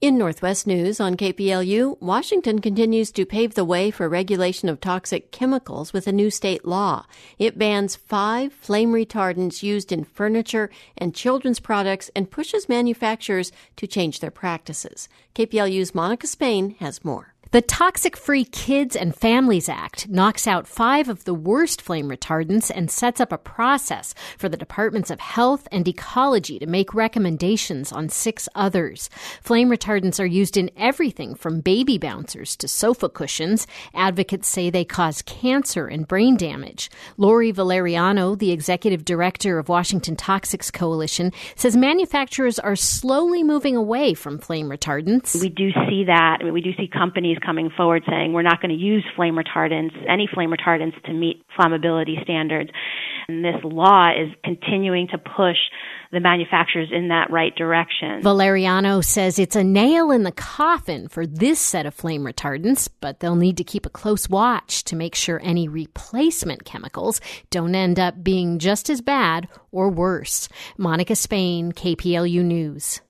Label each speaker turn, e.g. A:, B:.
A: In Northwest News on KPLU, Washington continues to pave the way for regulation of toxic chemicals with a new state law. It bans 5 flame retardants used in furniture and children's products and pushes manufacturers to change their practices. KPLU's Monica Spain has more.
B: The Toxic Free Kids and Families Act knocks out 5 of the worst flame retardants and sets up a process for the Departments of Health and Ecology to make recommendations on 6 others. Flame retardants are used in everything from baby bouncers to sofa cushions. Advocates say they cause cancer and brain damage. Lori Valeriano, the executive director of Washington Toxics Coalition, says manufacturers are slowly moving away from flame retardants.
C: We do see that. We do see companies coming forward saying we're not going to use any flame retardants to meet flammability standards. And this law is continuing to push the manufacturers in that right direction.
B: Valeriano says it's a nail in the coffin for this set of flame retardants, but they'll need to keep a close watch to make sure any replacement chemicals don't end up being just as bad or worse. Monica Spain, KPLU News.